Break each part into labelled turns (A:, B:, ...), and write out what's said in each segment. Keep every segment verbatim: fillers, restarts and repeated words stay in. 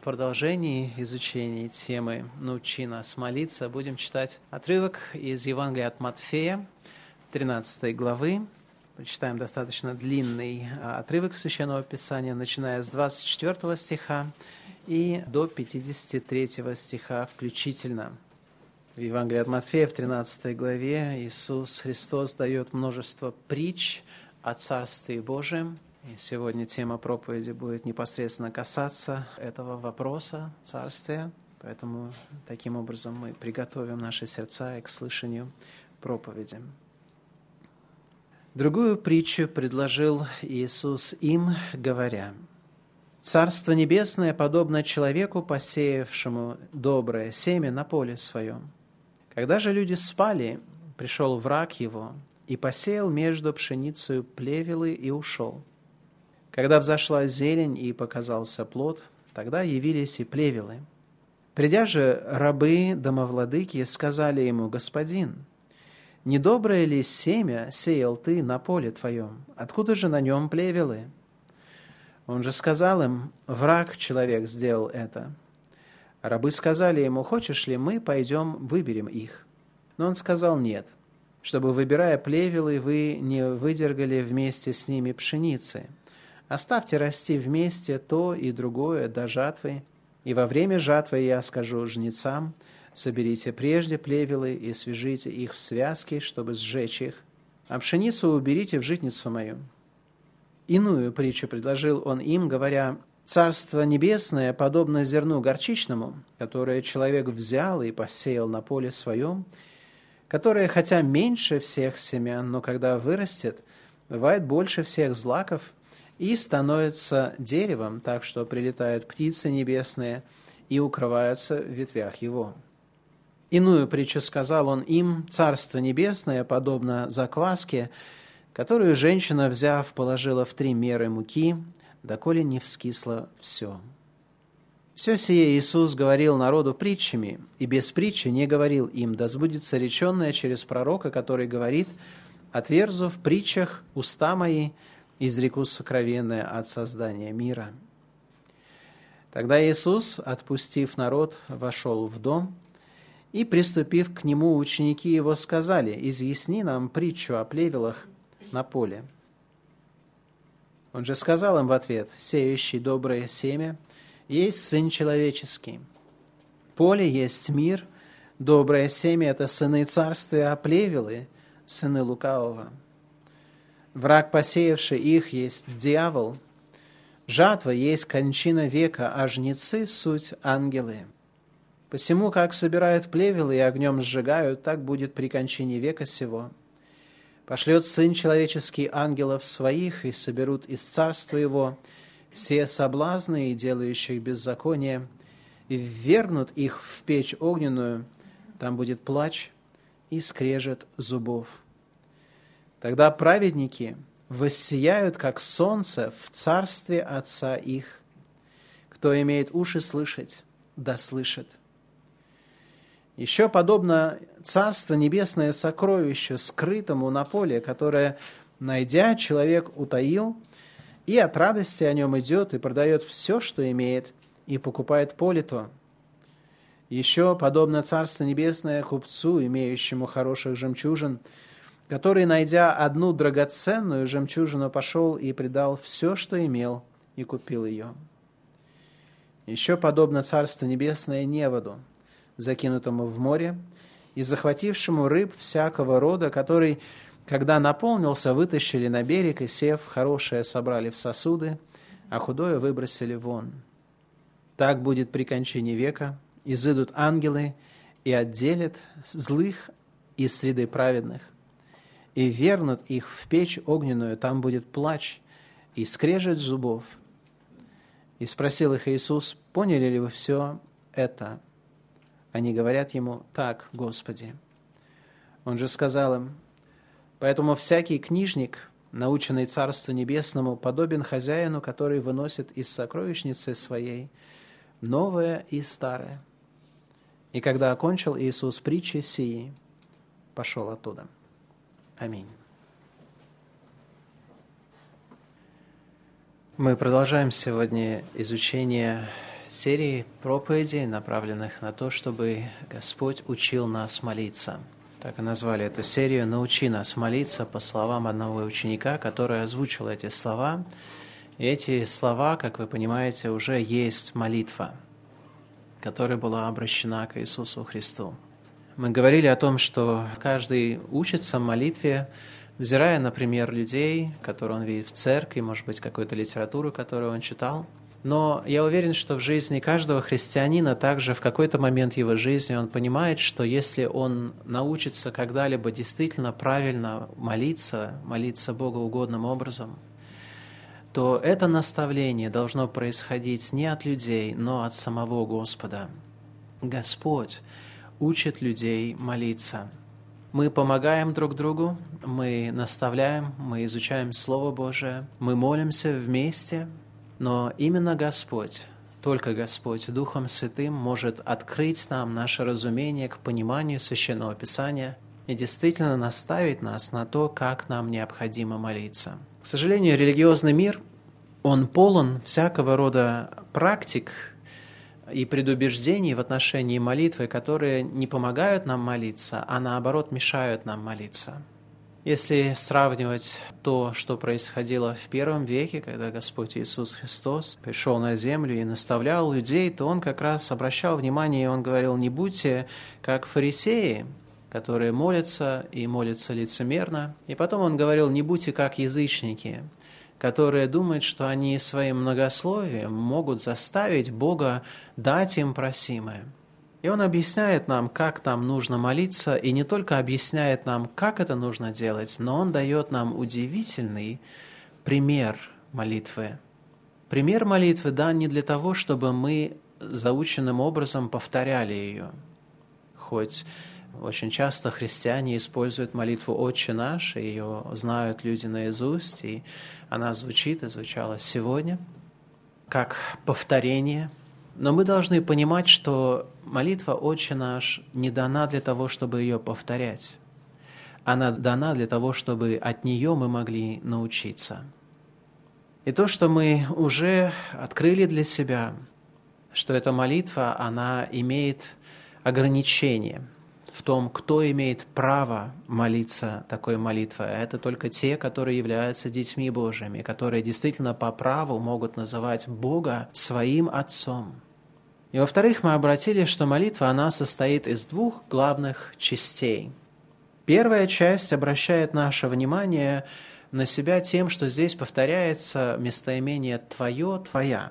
A: продолжении изучения темы «Научи нас молиться» будем читать отрывок из Евангелия от Матфея, тринадцатой главы. Прочитаем достаточно длинный отрывок Священного Писания, начиная с двадцать четвёртого стиха и до пятидесяти третьего стиха включительно. В Евангелии от Матфея, в тринадцатой главе, Иисус Христос дает множество притч о Царстве Божьем. И сегодня тема проповеди будет непосредственно касаться этого вопроса царствия, поэтому таким образом мы приготовим наши сердца к слышанию проповеди. Другую притчу предложил Иисус им, говоря: «Царство Небесное подобно человеку, посеявшему доброе семя на поле своем. Когда же люди спали, пришел враг его и посеял между пшеницею плевелы и ушел. Когда взошла зелень и показался плод, тогда явились и плевелы. Придя же рабы домовладыки сказали ему: Господин, недоброе ли семя сеял ты на поле твоем? Откуда же на нем плевелы? Он же сказал им: враг человек сделал это. Рабы сказали ему: хочешь ли, мы пойдем выберем их? Но он сказал: нет, чтобы, выбирая плевелы, вы не выдергали вместе с ними пшеницы. Оставьте расти вместе то и другое до жатвы, и во время жатвы я скажу жнецам: соберите прежде плевелы и свяжите их в связки, чтобы сжечь их, а пшеницу уберите в житницу мою». Иную притчу предложил он им, говоря: «Царство Небесное подобно зерну горчичному, которое человек взял и посеял на поле своем, которое, хотя меньше всех семян, но когда вырастет, бывает больше всех злаков, и становится деревом, так что прилетают птицы небесные и укрываются в ветвях его». Иную притчу сказал он им: «Царство Небесное подобно закваске, которую женщина, взяв, положила в три меры муки, доколе не вскисло все». Все сие Иисус говорил народу притчами, и без притчи не говорил им, да сбудется реченное через пророка, который говорит: «Отверзу в притчах уста мои, изреку сокровенное от создания мира». Тогда Иисус, отпустив народ, вошел в дом, и, приступив к нему, ученики его сказали: «Изъясни нам притчу о плевелах на поле». Он же сказал им в ответ: «Сеющий доброе семя есть Сын Человеческий. Поле есть мир, доброе семя – это сыны царствия, а плевелы – сыны лукавого. Враг, посеявший их, есть дьявол. Жатва есть кончина века, а жнецы – суть ангелы. Посему, как собирают плевелы и огнем сжигают, так будет при кончине века сего. Пошлет Сын Человеческий ангелов своих, и соберут из царства его все соблазны и делающих беззаконие, и ввергнут их в печь огненную, там будет плач и скрежет зубов. Тогда праведники воссияют, как солнце, в царстве Отца их. Кто имеет уши слышать, да слышит». Еще подобно Царство Небесное сокровищу, скрытому на поле, которое, найдя, человек утаил, и от радости о нем идет и продает все, что имеет, и покупает поле то. Еще подобно Царство Небесное купцу, имеющему хороших жемчужин, который, найдя одну драгоценную жемчужину, пошел и предал все, что имел, и купил ее. Еще подобно Царство Небесное неводу, закинутому в море, и захватившему рыб всякого рода, который, когда наполнился, вытащили на берег, и, сев, хорошее собрали в сосуды, а худое выбросили вон. Так будет при кончине века: изыдут ангелы и отделят злых из среды праведных, и вернут их в печь огненную, там будет плач и скрежет зубов». И спросил их Иисус: «Поняли ли вы все это?» Они говорят ему: «Так, Господи». Он же сказал им: «Поэтому всякий книжник, наученный Царству Небесному, подобен хозяину, который выносит из сокровищницы своей новое и старое». И когда окончил Иисус притчи сии, пошел оттуда. Аминь. Мы продолжаем сегодня изучение серии проповедей, направленных на то, чтобы Господь учил нас молиться. Так и назвали эту серию «Научи нас молиться» по словам одного ученика, который озвучил эти слова. И эти слова, как вы понимаете, уже есть молитва, которая была обращена к Иисусу Христу. Мы говорили о том, что каждый учится молитве, взирая на пример людей, которые он видит в церкви, может быть, какую-то литературу, которую он читал. Но я уверен, что в жизни каждого христианина, также в какой-то момент его жизни, он понимает, что если он научится когда-либо действительно правильно молиться, молиться богоугодным образом, то это наставление должно происходить не от людей, но от самого Господа. Господь учит людей молиться. Мы помогаем друг другу, мы наставляем, мы изучаем Слово Божие, мы молимся вместе, но именно Господь, только Господь Духом Святым может открыть нам наше разумение к пониманию Священного Писания и действительно наставить нас на то, как нам необходимо молиться. К сожалению, религиозный мир, он полон всякого рода практик и предубеждений в отношении молитвы, которые не помогают нам молиться, а наоборот мешают нам молиться. Если сравнивать то, что происходило в первом веке, когда Господь Иисус Христос пришел на землю и наставлял людей, то Он как раз обращал внимание, и Он говорил: не будьте как фарисеи, которые молятся и молятся лицемерно. И потом Он говорил: не будьте как язычники, которые думают, что они своим многословием могут заставить Бога дать им просимое. И Он объясняет нам, как нам нужно молиться, и не только объясняет нам, как это нужно делать, но Он дает нам удивительный пример молитвы. Пример молитвы дан не для того, чтобы мы заученным образом повторяли ее. Хоть очень часто христиане используют молитву «Отче наш», и ее знают люди наизусть, и она звучит и звучала сегодня, как повторение. Но мы должны понимать, что молитва «Отче наш» не дана для того, чтобы ее повторять. Она дана для того, чтобы от нее мы могли научиться. И то, что мы уже открыли для себя, что эта молитва, она имеет ограничения в том, кто имеет право молиться такой молитвой. Это только те, которые являются детьми Божьими, которые действительно по праву могут называть Бога своим Отцом. И во-вторых, мы обратили, что молитва, она состоит из двух главных частей. Первая часть обращает наше внимание на себя тем, что здесь повторяется местоимение «твое», «твоя».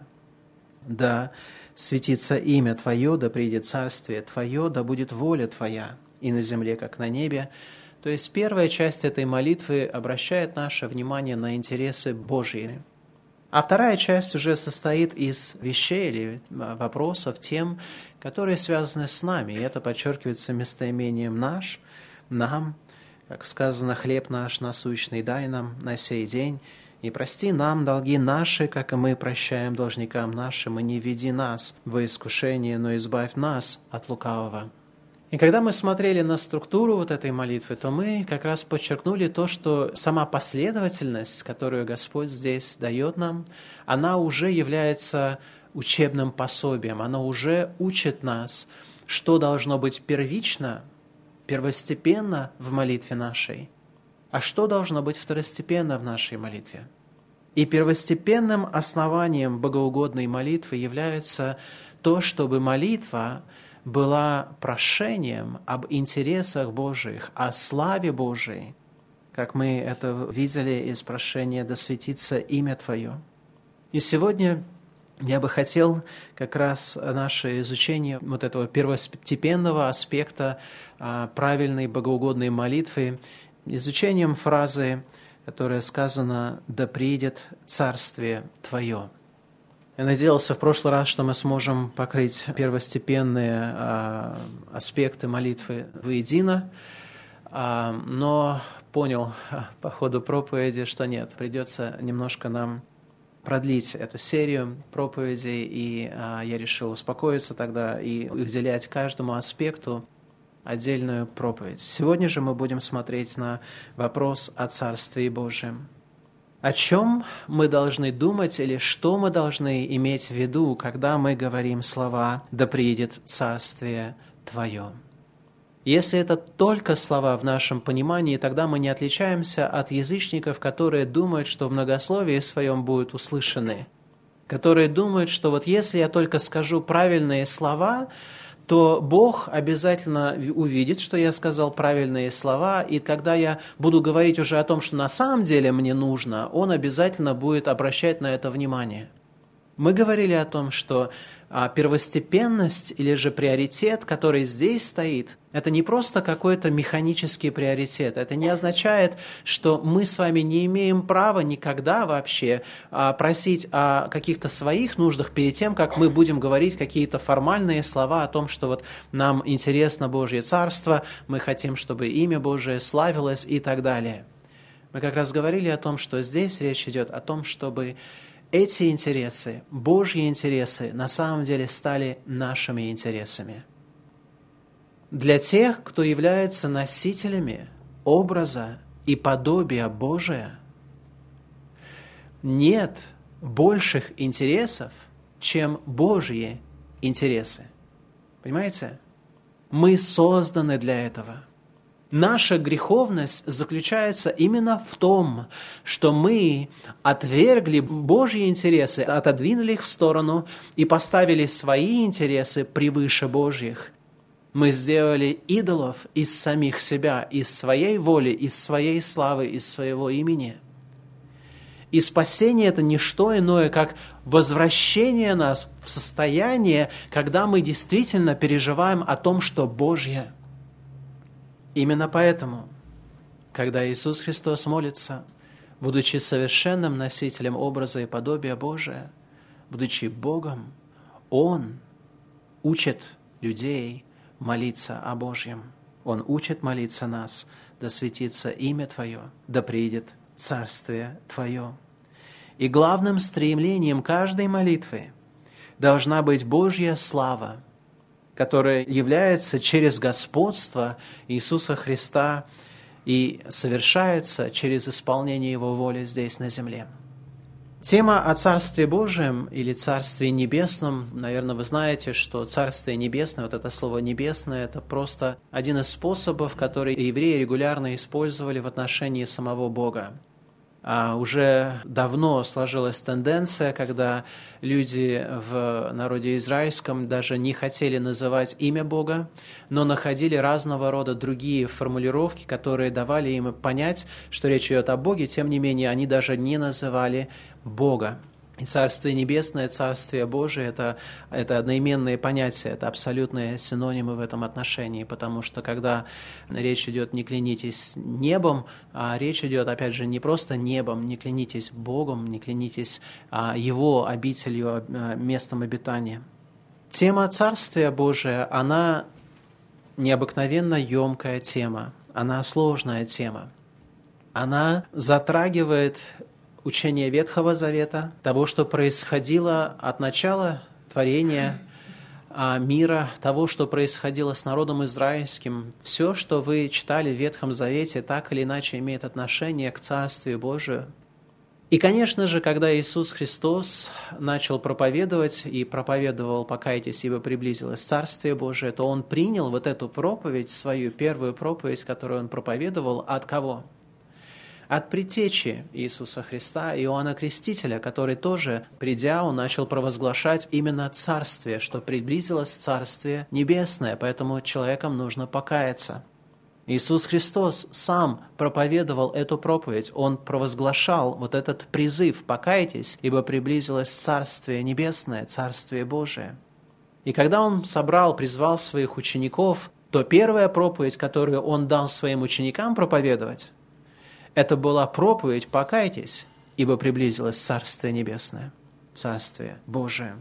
A: Да светится имя Твое, да придет царствие Твое, да будет воля Твоя, и на земле, как на небе. То есть первая часть этой молитвы обращает наше внимание на интересы Божьи. А вторая часть уже состоит из вещей или вопросов, тем, которые связаны с нами. И это подчеркивается местоимением «наш», «нам», как сказано: «Хлеб наш насущный дай нам на сей день, и прости нам долги наши, как и мы прощаем должникам нашим, и не веди нас во искушение, но избавь нас от лукавого». И когда мы смотрели на структуру вот этой молитвы, то мы как раз подчеркнули то, что сама последовательность, которую Господь здесь дает нам, она уже является учебным пособием, она уже учит нас, что должно быть первично, первостепенно в молитве нашей, а что должно быть второстепенно в нашей молитве. И первостепенным основанием богоугодной молитвы является то, чтобы молитва была прошением об интересах Божьих, о славе Божией, как мы это видели из прошения «Да светится имя Твое». И сегодня я бы хотел как раз наше изучение вот этого первостепенного аспекта правильной богоугодной молитвы изучением фразы, которая сказана: «Да придет царствие Твое». Я надеялся в прошлый раз, что мы сможем покрыть первостепенные а, аспекты молитвы воедино, а, но понял а, по ходу проповеди, что нет, придется немножко нам продлить эту серию проповедей, и а, я решил успокоиться тогда и уделять каждому аспекту отдельную проповедь. Сегодня же мы будем смотреть на вопрос о Царстве Божьем. О чем мы должны думать или что мы должны иметь в виду, когда мы говорим слова «Да приедет Царствие Твое»? Если это только слова в нашем понимании, тогда мы не отличаемся от язычников, которые думают, что в многословии своем будут услышаны, которые думают, что вот если я только скажу правильные слова, то Бог обязательно увидит, что я сказал правильные слова, и когда я буду говорить уже о том, что на самом деле мне нужно, Он обязательно будет обращать на это внимание. Мы говорили о том, что первостепенность или же приоритет, который здесь стоит, это не просто какой-то механический приоритет. Это не означает, что мы с вами не имеем права никогда вообще просить о каких-то своих нуждах перед тем, как мы будем говорить какие-то формальные слова о том, что вот нам интересно Божье Царство, мы хотим, чтобы имя Божие славилось и так далее. Мы как раз говорили о том, что здесь речь идет о том, чтобы эти интересы, Божьи интересы, на самом деле стали нашими интересами. Для тех, кто является носителями образа и подобия Божия, нет больших интересов, чем Божьи интересы. Понимаете? Мы созданы для этого. Наша греховность заключается именно в том, что мы отвергли Божьи интересы, отодвинули их в сторону и поставили свои интересы превыше Божьих. Мы сделали идолов из самих себя, из своей воли, из своей славы, из своего имени. И спасение – это не что иное, как возвращение нас в состояние, когда мы действительно переживаем о том, что Божье. Именно поэтому, когда Иисус Христос молится, будучи совершенным носителем образа и подобия Божия, будучи Богом, Он учит людей молиться о Божьем. Он учит молиться нас: да светится имя Твое, да приидет Царствие Твое. И главным стремлением каждой молитвы должна быть Божья слава, которая является через господство Иисуса Христа и совершается через исполнение Его воли здесь на земле. Тема о Царстве Божьем или Царстве Небесном, наверное, вы знаете, что Царствие Небесное, вот это слово «небесное», это просто один из способов, который евреи регулярно использовали в отношении самого Бога. А уже давно сложилась тенденция, когда люди в народе израильском даже не хотели называть имя Бога, но находили разного рода другие формулировки, которые давали им понять, что речь идет о Боге, тем не менее они даже не называли Бога. И Царствие Небесное, Царствие Божие это, – это одноименные понятия, это абсолютные синонимы в этом отношении, потому что когда речь идет «не клянитесь небом», а речь идет, опять же, не просто небом, не клянитесь Богом, не клянитесь а, Его обителью, местом обитания. Тема Царствия Божия, она необыкновенно емкая тема, она сложная тема. Она затрагивает учение Ветхого Завета, того, что происходило от начала творения мира, того, что происходило с народом израильским. Все, что вы читали в Ветхом Завете, так или иначе имеет отношение к Царствию Божию. И, конечно же, когда Иисус Христос начал проповедовать и проповедовал «Покайтесь, ибо приблизилось Царствие Божие», то Он принял вот эту проповедь, свою первую проповедь, которую Он проповедовал, от кого? От предтечи Иисуса Христа, Иоанна Крестителя, который тоже, придя, он начал провозглашать именно Царствие, что приблизилось Царствие Небесное, поэтому человекам нужно покаяться. Иисус Христос сам проповедовал эту проповедь, Он провозглашал вот этот призыв «Покайтесь, ибо приблизилось Царствие Небесное, Царствие Божие». И когда Он собрал, призвал своих учеников, то первая проповедь, которую Он дал своим ученикам проповедовать, это была проповедь «Покайтесь, ибо приблизилось Царствие Небесное, Царствие Божие».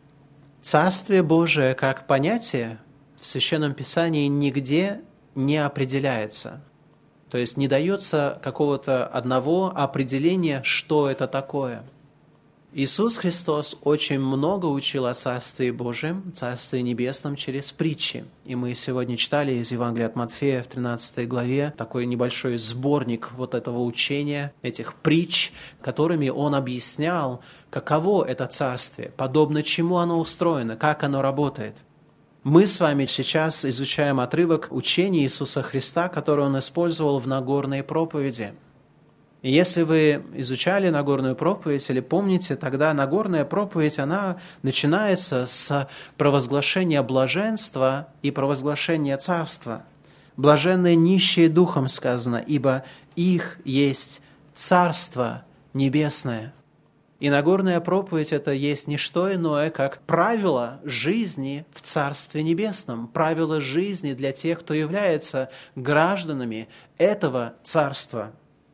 A: Царствие Божие как понятие в Священном Писании нигде не определяется. То есть не дается какого-то одного определения, что это такое. Иисус Христос очень много учил о Царстве Божьем, Царстве Небесном через притчи. И мы сегодня читали из Евангелия от Матфея в тринадцатой главе такой небольшой сборник вот этого учения, этих притч, которыми Он объяснял, каково это Царствие, подобно чему оно устроено, как оно работает. Мы с вами сейчас изучаем отрывок учения Иисуса Христа, который Он использовал в Нагорной проповеди. И если вы изучали Нагорную проповедь или помните, тогда Нагорная проповедь, она начинается с провозглашения блаженства и провозглашения царства. «Блаженные нищие духом» сказано, ибо их есть Царство Небесное. И Нагорная проповедь – это есть не что иное, как правило жизни в Царстве Небесном, правила жизни для тех, кто является гражданами этого Царства.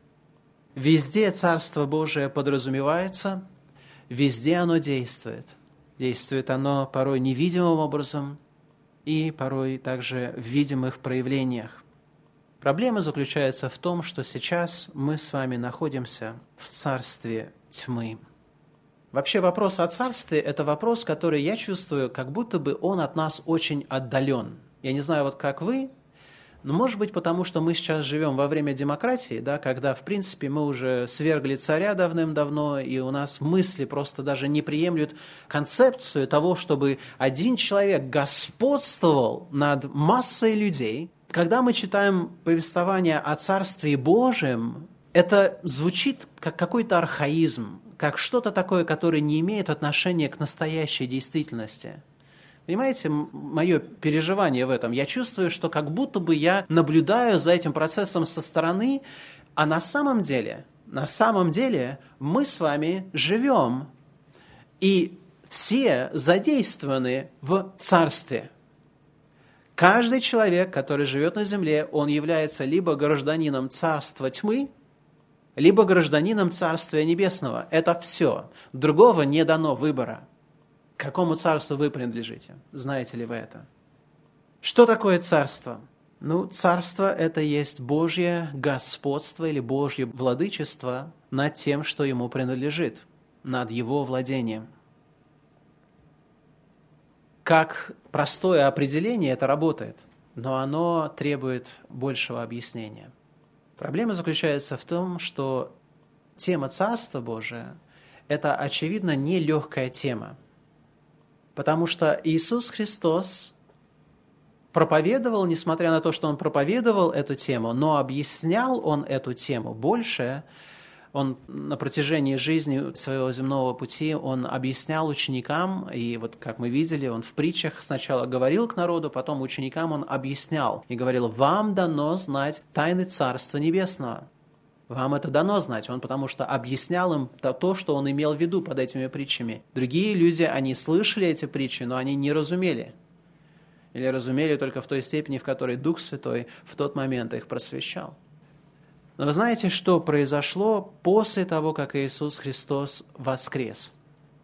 A: Везде Царство Божие подразумевается, везде оно действует. Действует оно порой невидимым образом и порой также в видимых проявлениях. Проблема заключается в том, что сейчас мы с вами находимся в царстве тьмы. Вообще вопрос о царстве – это вопрос, который я чувствую, как будто бы он от нас очень отдален. Я не знаю, вот как вы, но, может быть, потому что мы сейчас живем во время демократии, да, когда, в принципе, мы уже свергли царя давным-давно, и у нас мысли просто даже не приемлют концепцию того, чтобы один человек господствовал над массой людей. Когда мы читаем повествование о Царстве Божьем, это звучит как какой-то архаизм, как что-то такое, которое не имеет отношения к настоящей действительности. Понимаете, мое переживание в этом? Я чувствую, что как будто бы я наблюдаю за этим процессом со стороны, а на самом деле, на самом деле мы с вами живем, и все задействованы в царстве. Каждый человек, который живет на земле, он является либо гражданином царства тьмы, либо гражданином Царствия Небесного. Это все. Другого не дано выбора. К какому царству вы принадлежите? Знаете ли вы это? Что такое царство? Ну, царство – это есть Божье господство или Божье владычество над тем, что ему принадлежит, над его владением. Как простое определение это работает, но оно требует большего объяснения. Проблема заключается в том, что тема Царства Божия – это, очевидно, нелегкая тема. Потому что Иисус Христос проповедовал, несмотря на то, что Он проповедовал эту тему, но объяснял Он эту тему больше. Он на протяжении жизни своего земного пути, Он объяснял ученикам, и вот как мы видели, Он в притчах сначала говорил к народу, потом ученикам Он объяснял и говорил: «Вам дано знать тайны Царства Небесного». Вам это дано знать, он потому что объяснял им то, что он имел в виду под этими притчами. Другие люди, они слышали эти притчи, но они не разумели. Или разумели только в той степени, в которой Дух Святой в тот момент их просвещал. Но вы знаете, что произошло после того, как Иисус Христос воскрес?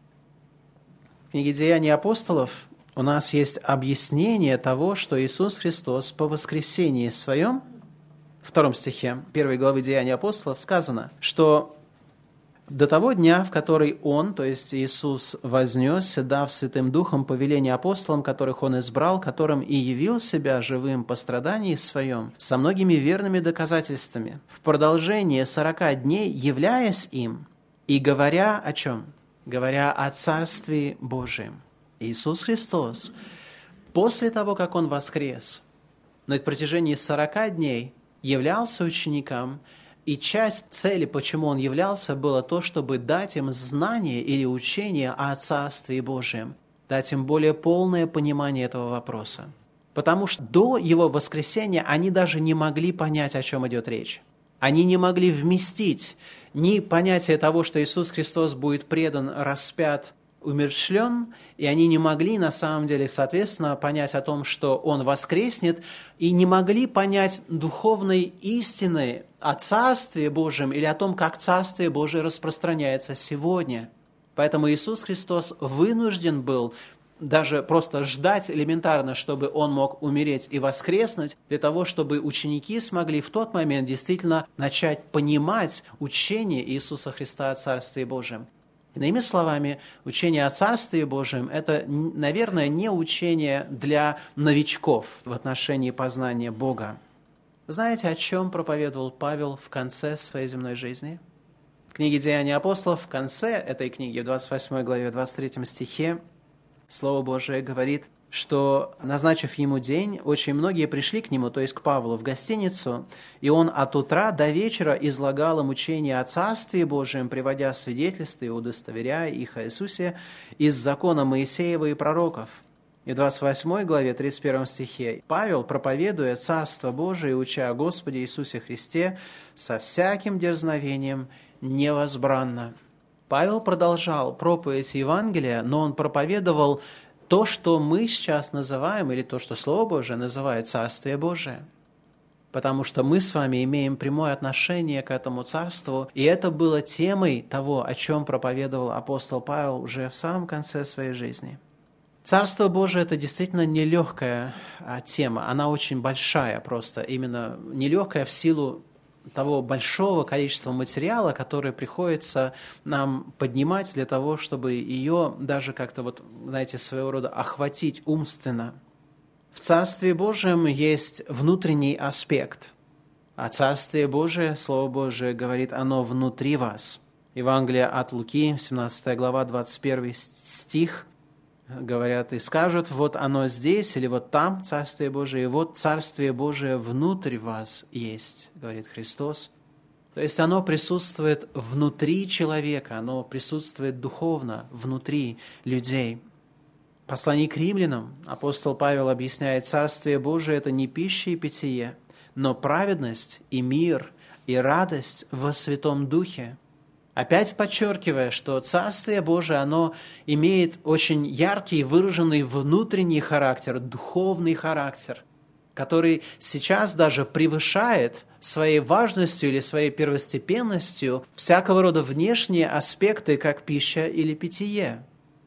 A: В книге «Деяний апостолов» у нас есть объяснение того, что Иисус Христос по воскресении Своем, в втором стихе первой главы Деяний апостолов сказано, что до того дня, в который Он, то есть Иисус, вознесся, дав Святым Духом повеление апостолам, которых Он избрал, которым и явил Себя живым по страдании Своем, со многими верными доказательствами, в продолжение сорока дней, являясь им и говоря о чем? Говоря о Царстве Божьем. Иисус Христос, после того, как Он воскрес, на протяжении сорока дней являлся ученикам, и часть цели, почему Он являлся, было то, чтобы дать им знание или учение о Царстве Божьем, дать им более полное понимание этого вопроса. Потому что до Его воскресения они даже не могли понять, о чем идет речь. Они не могли вместить ни понятие того, что Иисус Христос будет предан, распят, умерщвлен, и они не могли на самом деле, соответственно, понять о том, что Он воскреснет, и не могли понять духовной истины о Царстве Божьем или о том, как Царствие Божие распространяется сегодня. Поэтому Иисус Христос вынужден был даже просто ждать элементарно, чтобы Он мог умереть и воскреснуть, для того, чтобы ученики смогли в тот момент действительно начать понимать учение Иисуса Христа о Царстве Божьем. Иными словами, учение о Царстве Божьем – это, наверное, не учение для новичков в отношении познания Бога. Знаете, о чем проповедовал Павел в конце своей земной жизни? В книге «Деяния апостолов» в конце этой книги, в двадцать восьмой главе, в двадцать третьем стихе, Слово Божие говорит, что, назначив ему день, очень многие пришли к нему, то есть к Павлу, в гостиницу, и он от утра до вечера излагал им учение о Царстве Божьем, приводя свидетельства и удостоверяя их о Иисусе из закона Моисеева и пророков. И в двадцать восьмой главе, тридцать первом стихе, Павел, проповедуя Царство Божие и уча о Господе Иисусе Христе, со всяким дерзновением невозбранно. Павел продолжал проповедь Евангелия, но он проповедовал то, что мы сейчас называем, или то, что Слово Божие называет Царствие Божие. Потому что мы с вами имеем прямое отношение к этому царству, и это было темой того, о чем проповедовал апостол Павел уже в самом конце своей жизни. Царство Божие – это действительно нелегкая тема, она очень большая просто, именно нелегкая в силу того большого количества материала, которое приходится нам поднимать для того, чтобы ее даже как-то, вот, знаете, своего рода охватить умственно. В Царстве Божьем есть внутренний аспект, а Царствие Божие, Слово Божие говорит, оно внутри вас. Евангелие от Луки, семнадцатая глава, двадцать первый стих, говорят, и скажут, вот оно здесь, или вот там Царствие Божие, и вот Царствие Божие внутрь вас есть, говорит Христос. То есть оно присутствует внутри человека, оно присутствует духовно внутри людей. В послании к римлянам апостол Павел объясняет, Царствие Божие – это не пища и питье, но праведность и мир и радость во Святом Духе. Опять подчеркивая, что Царствие Божие, оно имеет очень яркий, выраженный внутренний характер, духовный характер, который сейчас даже превышает своей важностью или своей первостепенностью всякого рода внешние аспекты, как пища или питье.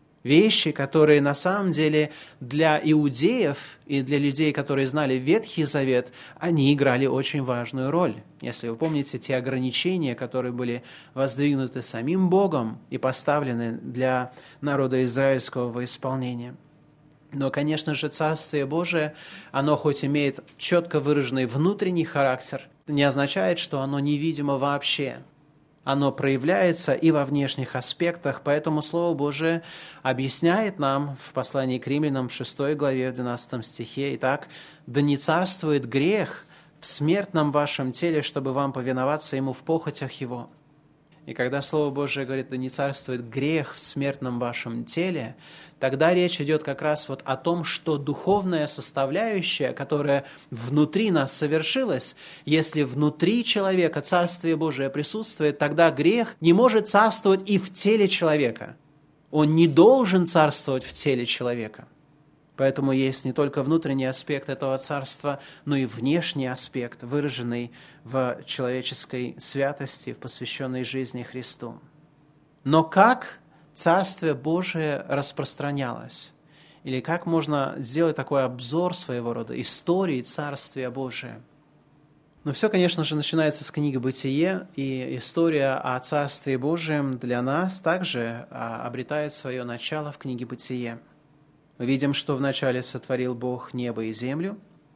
A: Вещи, которые на самом деле для иудеев и для людей, которые знали Ветхий Завет, они играли очень важную роль. Если вы помните те ограничения, которые были воздвигнуты самим Богом и поставлены для народа израильского во исполнение. Но, конечно же, Царствие Божие, оно хоть имеет четко выраженный внутренний характер, не означает, что оно невидимо вообще. Оно проявляется и во внешних аспектах, поэтому Слово Божие объясняет нам в послании к Римлянам в шестой главе, в двенадцатом стихе, «Итак, да не царствует грех в смертном вашем теле, чтобы вам повиноваться ему в похотях его». И когда Слово Божие говорит, да не царствует грех в смертном вашем теле, тогда речь идет как раз вот о том, что духовная составляющая, которая внутри нас совершилась, если внутри человека Царствие Божие присутствует, тогда грех не может царствовать и в теле человека. Он не должен царствовать в теле человека. Поэтому есть не только внутренний аспект этого царства, но и внешний аспект, выраженный в человеческой святости, в посвященной жизни Христу. Но как Царствие Божие распространялось? Или как можно сделать такой обзор своего рода истории Царствия Божия? Ну, все, конечно же, начинается с книги «Бытие», и история о Царстве Божьем для нас также обретает свое начало в книге «Бытие». Мы видим, что вначале сотворил Бог небо и землю,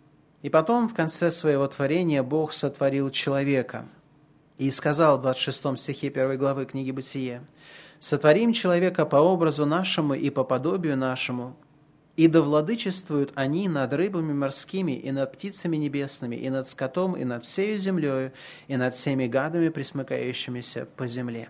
A: и потом в конце своего творения Бог сотворил человека. И сказал в двадцать шестом стихе первой главы книги «Бытие», «Сотворим человека по образу нашему и по подобию нашему, и да владычествуют они над рыбами морскими, и над птицами небесными, и над скотом, и над всею землею, и над всеми гадами, пресмыкающимися по земле».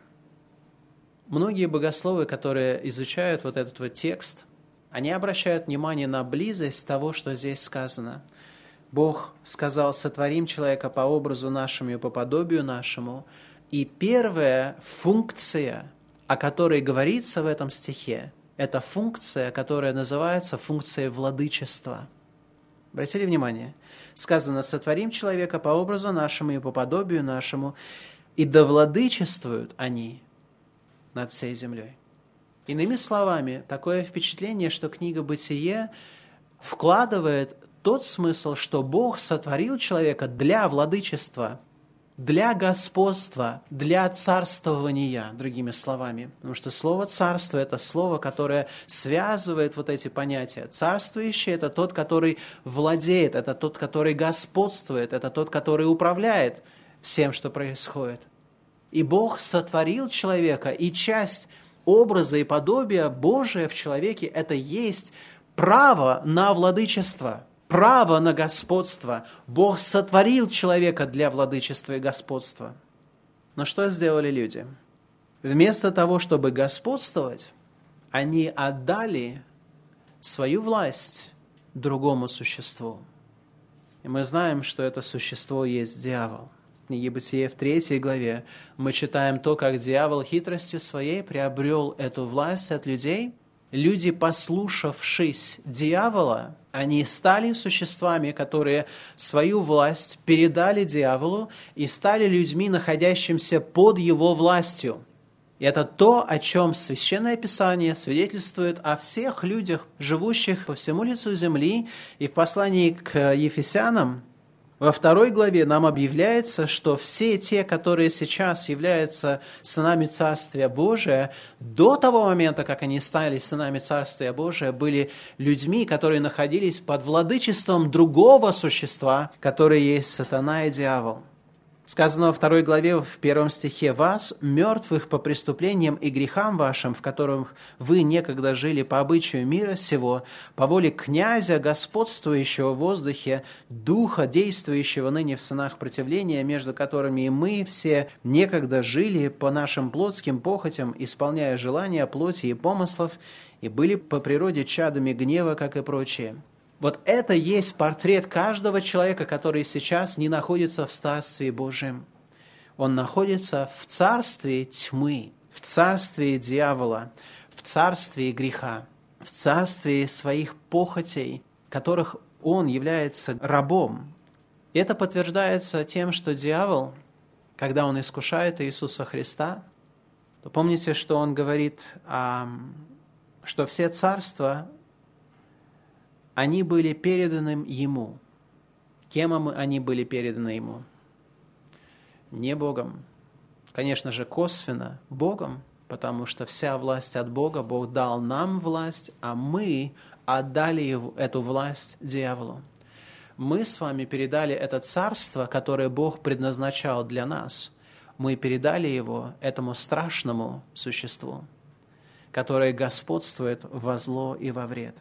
A: Многие богословы, которые изучают вот этот вот текст, они обращают внимание на близость того, что здесь сказано. Бог сказал, сотворим человека по образу нашему и по подобию нашему. И первая функция, о которой говорится в этом стихе, это функция, которая называется функцией владычества. Обратили внимание? Сказано, сотворим человека по образу нашему и по подобию нашему, и да владычествуют они над всей землей. Иными словами, такое впечатление, что книга «Бытие» вкладывает тот смысл, что Бог сотворил человека для владычества. для господства, для царствования, другими словами. Потому что слово «царство» – это слово, которое связывает вот эти понятия. Царствующий – это тот, который владеет, это тот, который господствует, это тот, который управляет всем, что происходит. И Бог сотворил человека, и часть образа и подобия Божия в человеке – это есть право на владычество, право на господство. Бог сотворил человека для владычества и господства. Но что сделали люди? Вместо того, чтобы господствовать, они отдали свою власть другому существу. И мы знаем, что это существо есть дьявол. В книге Бытие в третьей главе мы читаем то, как дьявол хитростью своей приобрел эту власть от людей. Люди, послушавшись дьявола, они стали существами, которые свою власть передали дьяволу и стали людьми, находящимися под его властью. И это то, о чем Священное Писание свидетельствует о всех людях, живущих по всему лицу земли. И в послании к Ефесянам, во второй главе нам объявляется, что все те, которые сейчас являются сынами Царствия Божия, до того момента, как они стали сынами Царствия Божия, были людьми, которые находились под владычеством другого существа, которое есть сатана и дьявол. Сказано во второй главе, в первом стихе: «Вас, мертвых по преступлениям и грехам вашим, в которых вы некогда жили по обычаю мира сего, по воле князя, господствующего в воздухе, духа, действующего ныне в сынах противления, между которыми и мы все некогда жили по нашим плотским похотям, исполняя желания плоти и помыслов, и были по природе чадами гнева, как и прочие». Вот это есть портрет каждого человека, который сейчас не находится в Царстве Божьем. Он находится в царстве тьмы, в царстве дьявола, в царстве греха, в царстве своих похотей, которых он является рабом. И это подтверждается тем, что дьявол, когда он искушает Иисуса Христа, то помните, что он говорит, что все царства, они были переданы ему. Кем они были переданы ему? Не Богом. Конечно же, косвенно Богом, потому что вся власть от Бога, Бог дал нам власть, а мы отдали его, эту власть дьяволу. Мы с вами передали это царство, которое Бог предназначал для нас. Мы передали его этому страшному существу, которое господствует во зло и во вред.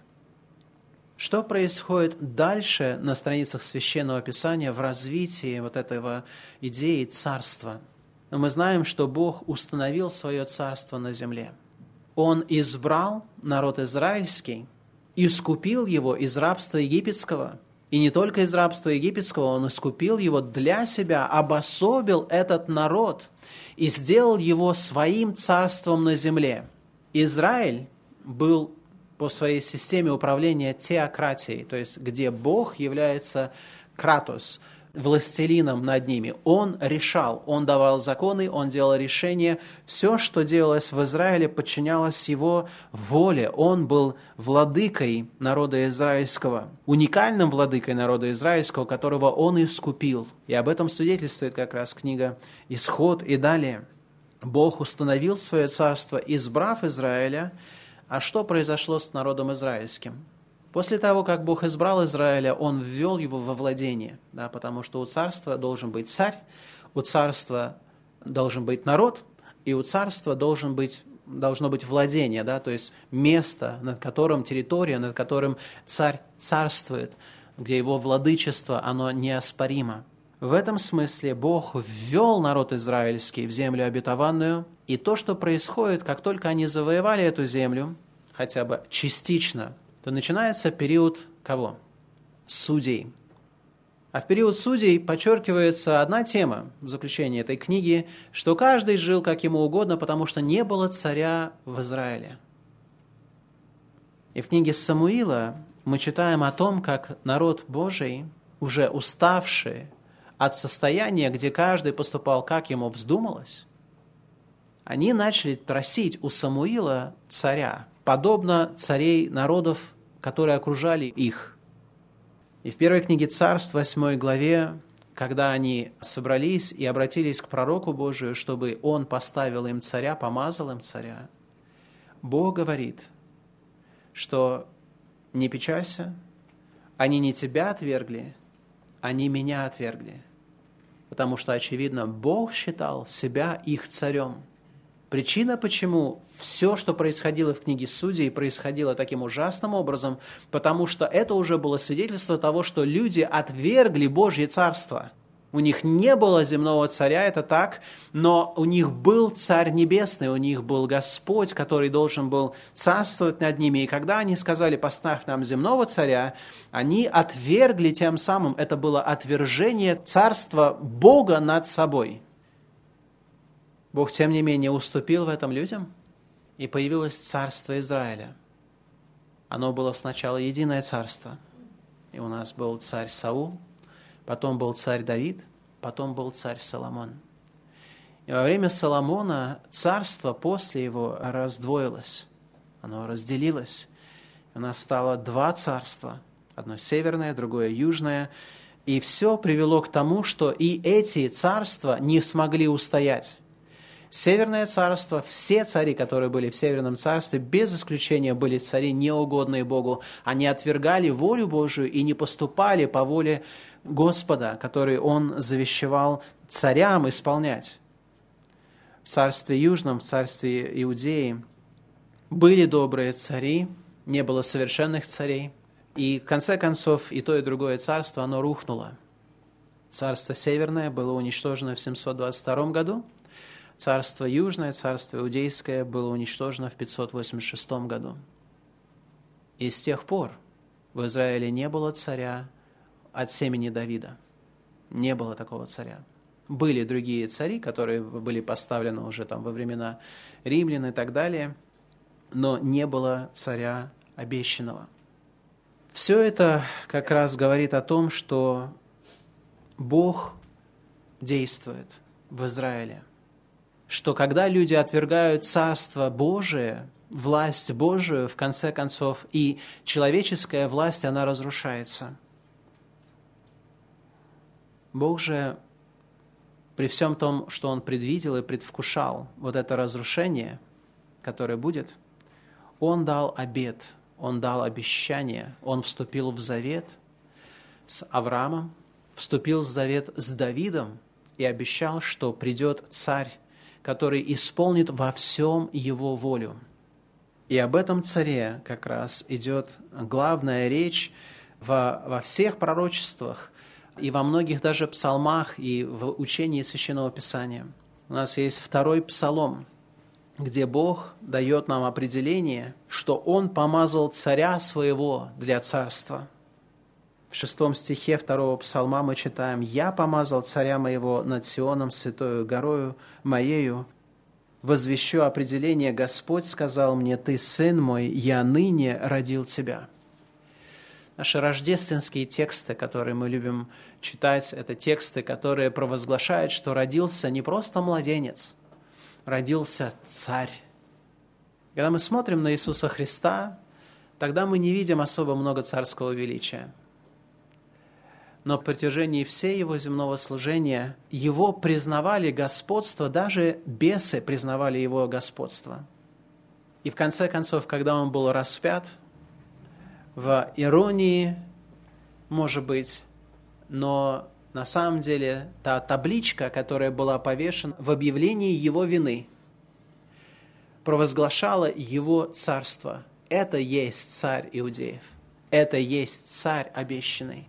A: Что происходит дальше на страницах Священного Писания в развитии вот этого идеи царства? Мы знаем, что Бог установил свое царство на земле. Он избрал народ израильский, искупил его из рабства египетского. И не только из рабства египетского, Он искупил его для себя, обособил этот народ и сделал его своим царством на земле. Израиль был по своей системе управления теократией, то есть где Бог является кратос, властелином над ними. Он решал, Он давал законы, Он делал решения. Все, что делалось в Израиле, подчинялось Его воле. Он был владыкой народа израильского, уникальным владыкой народа израильского, которого Он искупил. И об этом свидетельствует как раз книга «Исход» и далее. Бог установил свое царство, избрав Израиля. А что произошло с народом израильским? После того, как Бог избрал Израиля, Он ввел его во владение, да, потому что у царства должен быть царь, у царства должен быть народ, и у царства должен быть, должно быть владение, да, то есть место, над которым, территория, над которым царь царствует, где его владычество, оно неоспоримо. В этом смысле Бог ввел народ израильский в землю обетованную, и то, что происходит, как только они завоевали эту землю, хотя бы частично, то начинается период кого? Судей. А в период судей подчеркивается одна тема в заключении этой книги, что каждый жил как ему угодно, потому что не было царя в Израиле. И в книге Самуила мы читаем о том, как народ Божий, уже уставший от состояния, где каждый поступал, как ему вздумалось, они начали просить у Самуила царя, подобно царей народов, которые окружали их. И в первой книге Царств, восьмой главе, когда они собрались и обратились к пророку Божию, чтобы он поставил им царя, помазал им царя, Бог говорит, что не печалься, они не тебя отвергли, они меня отвергли. Потому что, очевидно, Бог считал себя их царем. Причина, почему все, что происходило в книге Судей, происходило таким ужасным образом, потому что это уже было свидетельство того, что люди отвергли Божье царство. У них не было земного царя, это так, но у них был Царь Небесный, у них был Господь, который должен был царствовать над ними. И когда они сказали: «Поставь нам земного царя», они отвергли тем самым, это было отвержение царства Бога над собой. Бог, тем не менее, уступил в этом людям, и появилось царство Израиля. Оно было сначала единое царство, и у нас был царь Саул, потом был царь Давид, потом был царь Соломон. И во время Соломона царство после его раздвоилось, оно разделилось. У нас стало два царства, одно северное, другое южное, и все привело к тому, что и эти царства не смогли устоять. Северное царство, все цари, которые были в Северном царстве, без исключения были цари, неугодные Богу. Они отвергали волю Божию и не поступали по воле Господа, который Он завещевал царям исполнять. В царстве Южном, в царстве Иудеи были добрые цари, не было совершенных царей. И в конце концов и то, и другое царство, оно рухнуло. Царство Северное было уничтожено в семьсот двадцать втором году. Царство Южное, царство Иудейское было уничтожено в пятьсот восемьдесят шестом году. И с тех пор в Израиле не было царя от семени Давида. Не было такого царя. Были другие цари, которые были поставлены уже там во времена римлян и так далее, но не было царя обещанного. Все это как раз говорит о том, что Бог действует в Израиле. Что когда люди отвергают Царство Божие, власть Божию, в конце концов, и человеческая власть, она разрушается. Бог же, при всем том, что Он предвидел и предвкушал вот это разрушение, которое будет, Он дал обет, Он дал обещание, Он вступил в завет с Авраамом, вступил в завет с Давидом и обещал, что придет царь, который исполнит во всем его волю. И об этом царе как раз идет главная речь во, во всех пророчествах и во многих даже псалмах и в учении Священного Писания. У нас есть второй псалом, где Бог дает нам определение, что Он помазал царя своего для царства. В шестом стихе второго псалма мы читаем: «Я помазал царя моего над Сионом, святою горою моею. Возвещу определение: Господь сказал мне: Ты, сын мой, я ныне родил тебя». Наши рождественские тексты, которые мы любим читать, это тексты, которые провозглашают, что родился не просто младенец, родился царь. Когда мы смотрим на Иисуса Христа, тогда мы не видим особо много царского величия. Но в протяжении всей его земного служения его признавали господство, даже бесы признавали его господство. И в конце концов, когда он был распят, в иронии, может быть, но на самом деле та табличка, которая была повешена в объявлении его вины, провозглашала его царство. Это есть царь иудеев, это есть царь обещанный.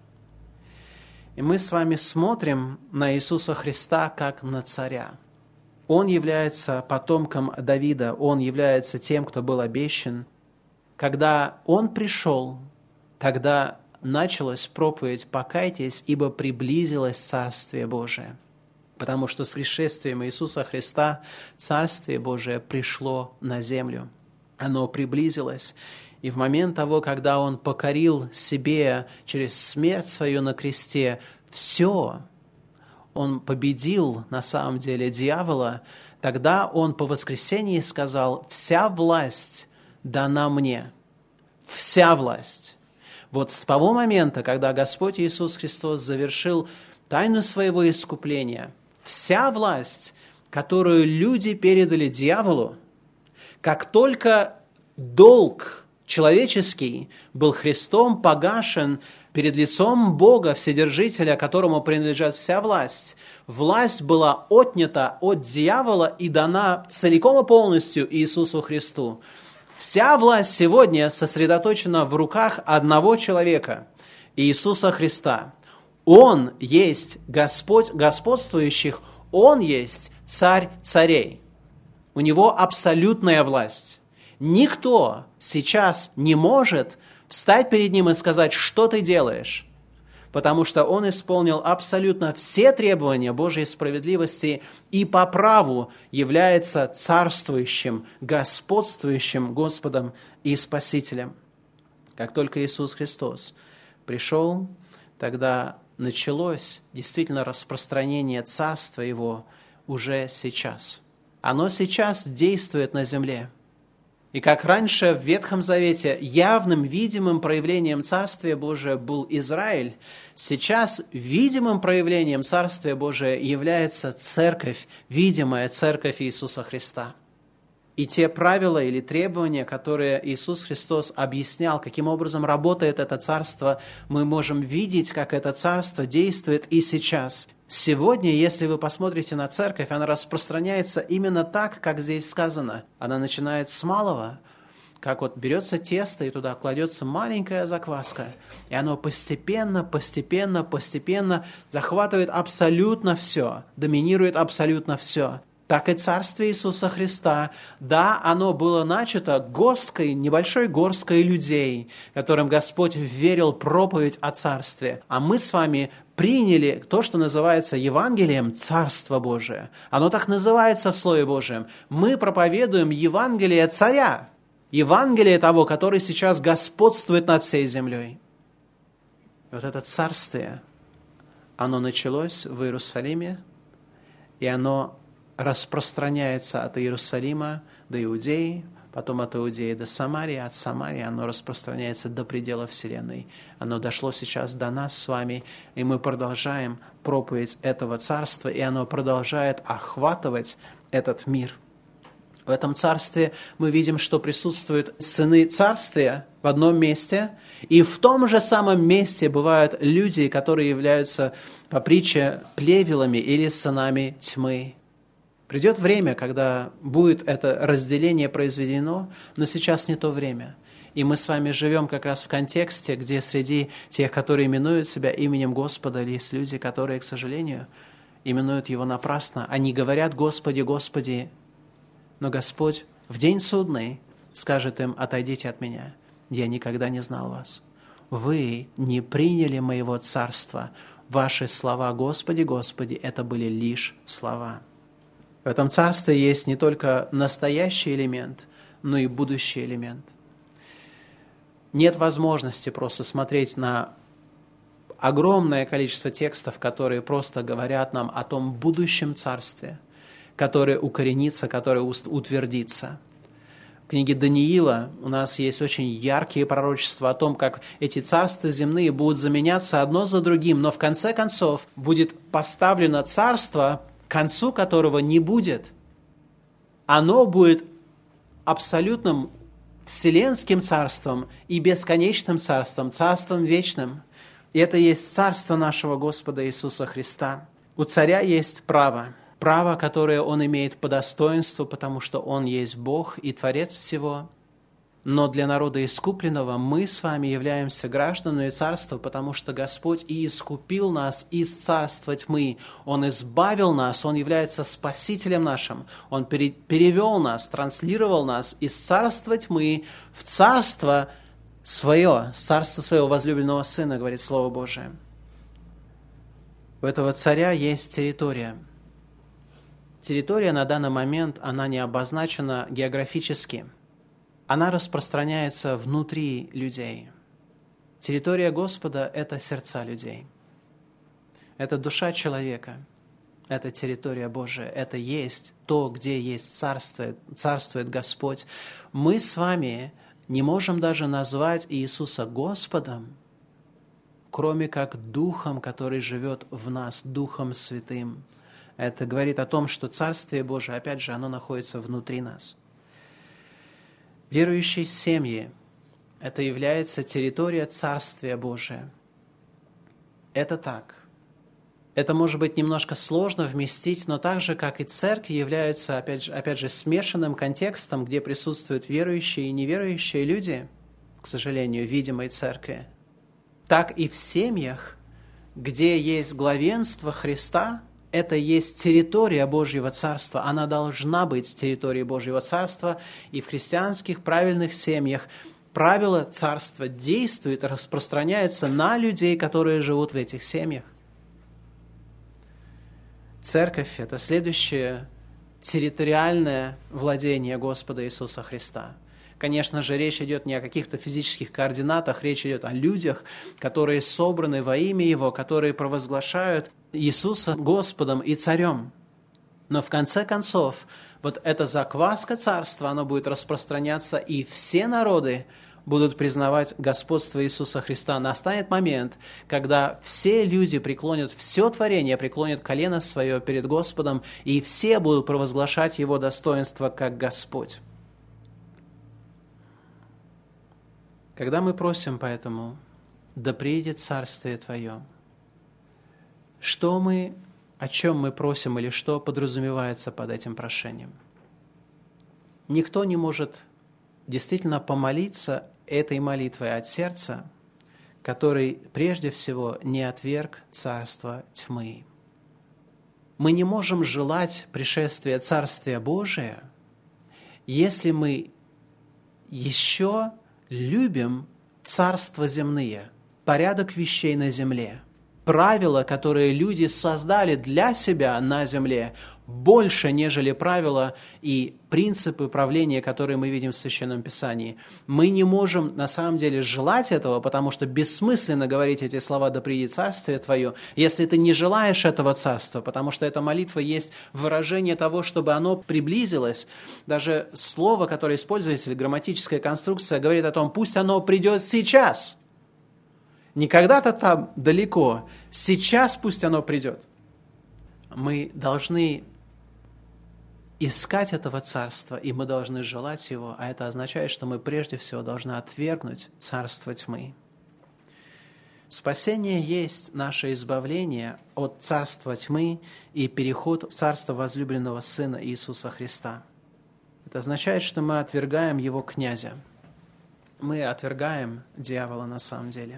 A: И мы с вами смотрим на Иисуса Христа как на царя. Он является потомком Давида, Он является тем, кто был обещан. Когда Он пришел, тогда началась проповедь «Покайтесь, ибо приблизилось Царствие Божие». Потому что с пришествием Иисуса Христа Царствие Божие пришло на землю. Оно приблизилось. И в момент того, когда Он покорил себе через смерть свою на кресте все, Он победил на самом деле дьявола, тогда Он по воскресении сказал: «Вся власть дана мне». Вся власть. Вот с того момента, когда Господь Иисус Христос завершил тайну своего искупления. Вся власть, которую люди передали дьяволу, как только долг человеческий был Христом погашен перед лицом Бога, Вседержителя, которому принадлежит вся власть, власть была отнята от дьявола и дана целиком и полностью Иисусу Христу. Вся власть сегодня сосредоточена в руках одного человека, Иисуса Христа. Он есть Господь господствующих, Он есть Царь царей. У Него абсолютная власть. Никто сейчас не может встать перед Ним и сказать, что ты делаешь, потому что Он исполнил абсолютно все требования Божьей справедливости и по праву является царствующим, господствующим Господом и Спасителем. Как только Иисус Христос пришел, тогда началось действительно распространение Царства Его уже сейчас. Оно сейчас действует на земле. И как раньше в Ветхом Завете явным, видимым проявлением Царствия Божия был Израиль, сейчас видимым проявлением Царствия Божия является Церковь, видимая Церковь Иисуса Христа. И те правила или требования, которые Иисус Христос объяснял, каким образом работает это Царство, мы можем видеть, как это Царство действует и сейчас. Сегодня, если вы посмотрите на Церковь, она распространяется именно так, как здесь сказано. Она начинает с малого, как вот берется тесто, и туда кладется маленькая закваска, и оно постепенно, постепенно, постепенно захватывает абсолютно все, доминирует абсолютно все. Так и Царствие Иисуса Христа, да, оно было начато горсткой, небольшой горсткой людей, которым Господь верил проповедь о Царстве. А мы с вами приняли то, что называется Евангелием Царства Божия. Оно так называется в Слове Божьем. Мы проповедуем Евангелие Царя, Евангелие того, который сейчас господствует над всей землей. И вот это Царствие, оно началось в Иерусалиме, и оно распространяется от Иерусалима до Иудеи, потом от Иудеи до Самарии, от Самарии оно распространяется до предела вселенной. Оно дошло сейчас до нас с вами, и мы продолжаем проповедь этого царства, и оно продолжает охватывать этот мир. В этом царстве мы видим, что присутствуют сыны царствия в одном месте, и в том же самом месте бывают люди, которые являются по притче плевелами или сынами тьмы. Придет время, когда будет это разделение произведено, но сейчас не то время. И мы с вами живем как раз в контексте, где среди тех, которые именуют себя именем Господа, есть люди, которые, к сожалению, именуют Его напрасно. Они говорят: «Господи, Господи», но Господь в день судный скажет им: «Отойдите от меня, я никогда не знал вас. Вы не приняли моего царства. Ваши слова, Господи, Господи, это были лишь слова». В этом царстве есть не только настоящий элемент, но и будущий элемент. Нет возможности просто смотреть на огромное количество текстов, которые просто говорят нам о том будущем царстве, которое укоренится, которое утвердится. В книге Даниила у нас есть очень яркие пророчества о том, как эти царства земные будут заменяться одно за другим, но в конце концов будет поставлено царство, к концу которого не будет. Оно будет абсолютным вселенским царством и бесконечным царством, царством вечным. И это есть царство нашего Господа Иисуса Христа. У царя есть право. Право, которое он имеет по достоинству, потому что он есть Бог и Творец всего. Но для народа искупленного мы с вами являемся гражданами царства, потому что Господь и искупил нас из царства тьмы. Он избавил нас, Он является спасителем нашим. Он перевел нас, транслировал нас из царства тьмы в царство свое, царство своего возлюбленного Сына, говорит Слово Божие. У этого царя есть территория. Территория на данный момент, она не обозначена географически. Она распространяется внутри людей. Территория Господа – это сердца людей. Это душа человека. Это территория Божия. Это есть то, где есть царствует, царствует Господь. Мы с вами не можем даже назвать Иисуса Господом, кроме как Духом, который живет в нас, Духом Святым. Это говорит о том, что Царствие Божие, опять же, оно находится внутри нас. Верующие семьи – это является территория Царствия Божия. Это так. Это может быть немножко сложно вместить, но так же, как и церкви, являются, опять же, опять же, смешанным контекстом, где присутствуют верующие и неверующие люди, к сожалению, в видимой церкви, так и в семьях, где есть главенство Христа, это есть территория Божьего Царства. Она должна быть территорией Божьего Царства, и в христианских правильных семьях правило Царства действует и распространяется на людей, которые живут в этих семьях. Церковь – это следующее территориальное владение Господа Иисуса Христа. Конечно же, речь идет не о каких-то физических координатах, речь идет о людях, которые собраны во имя Его, которые провозглашают Иисуса Господом и Царем. Но в конце концов, вот эта закваска царства, она будет распространяться, и все народы будут признавать господство Иисуса Христа. Настанет момент, когда все люди преклонят, все творение преклонит колено свое перед Господом, и все будут провозглашать Его достоинство как Господь. Когда мы просим поэтому, да приидет Царствие Твое, что мы, о чем мы просим или что подразумевается под этим прошением? Никто не может действительно помолиться этой молитвой от сердца, который прежде всего не отверг царство тьмы. Мы не можем желать пришествия Царствия Божия, если мы еще любим царства земные, порядок вещей на земле, правила, которые люди создали для себя на земле, больше, нежели правила и принципы правления, которые мы видим в Священном Писании. Мы не можем на самом деле желать этого, потому что бессмысленно говорить эти слова «Да приидет Царствие Твое», если ты не желаешь этого Царства, потому что эта молитва есть выражение того, чтобы оно приблизилось. Даже слово, которое используется, или грамматическая конструкция, говорит о том, пусть оно придет сейчас. Не когда-то там далеко, сейчас пусть оно придет. Мы должны искать этого царства, и мы должны желать его, а это означает, что мы прежде всего должны отвергнуть царство тьмы. Спасение есть наше избавление от царства тьмы и переход в царство возлюбленного Сына Иисуса Христа. Это означает, что мы отвергаем его князя. Мы отвергаем дьявола на самом деле.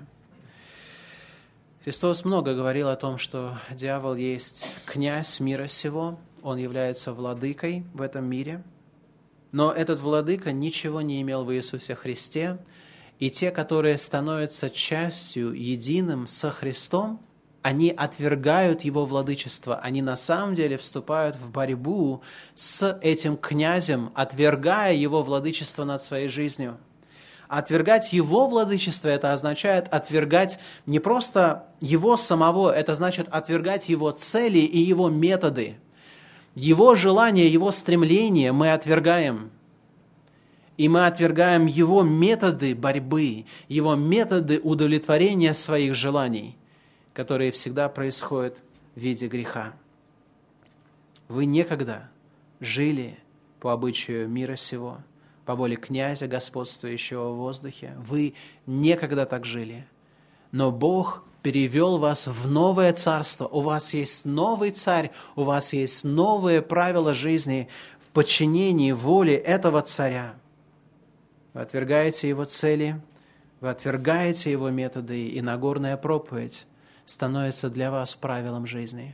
A: Христос много говорил о том, что дьявол есть князь мира сего, он является владыкой в этом мире, но этот владыка ничего не имел в Иисусе Христе, и те, которые становятся частью, единым со Христом, они отвергают его владычество, они на самом деле вступают в борьбу с этим князем, отвергая его владычество над своей жизнью. Отвергать его владычество – это означает отвергать не просто его самого, это значит отвергать его цели и его методы. Его желания, его стремления мы отвергаем. И мы отвергаем его методы борьбы, его методы удовлетворения своих желаний, которые всегда происходят в виде греха. Вы некогда жили по обычаю мира сего, по воле князя, господствующего в воздухе. Вы некогда так жили. Но Бог перевел вас в новое царство. У вас есть новый царь, у вас есть новые правила жизни в подчинении воле этого царя. Вы отвергаете его цели, вы отвергаете его методы, и Нагорная проповедь становится для вас правилом жизни.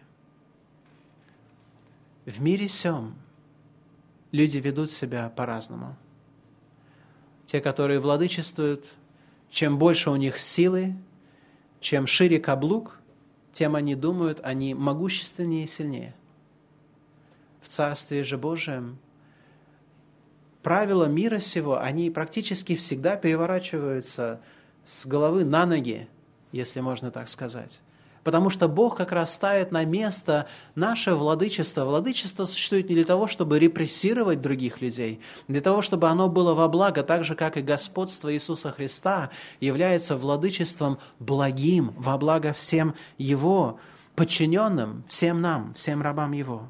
A: В мире сем люди ведут себя по-разному. Те, которые владычествуют, чем больше у них силы, чем шире каблук, тем они думают, они могущественнее и сильнее. В Царстве же Божьем правила мира сего, они практически всегда переворачиваются с головы на ноги, если можно так сказать. Потому что Бог как раз ставит на место наше владычество. Владычество существует не для того, чтобы репрессировать других людей, для того, чтобы оно было во благо, так же, как и господство Иисуса Христа является владычеством благим, во благо всем Его подчиненным, всем нам, всем рабам Его.